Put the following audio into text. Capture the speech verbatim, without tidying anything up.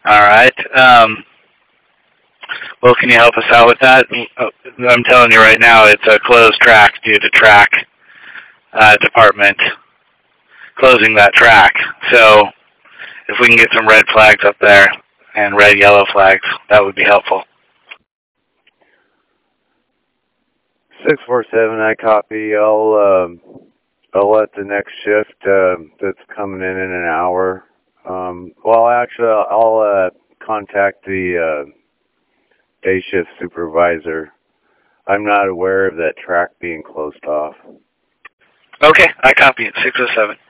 All right. Um, well, can you help us out with that? I'm telling you right now, it's a closed track due to track uh, department closing that track. So if we can get some red flags up there and red yellow flags, that would be helpful. Six four seven, I copy. I'll um, I'll let the next shift uh, that's coming in in an hour. Um, well, actually, I'll uh, contact the uh, day shift supervisor. I'm not aware of that track being closed off. Okay, I copy it. six oh seven.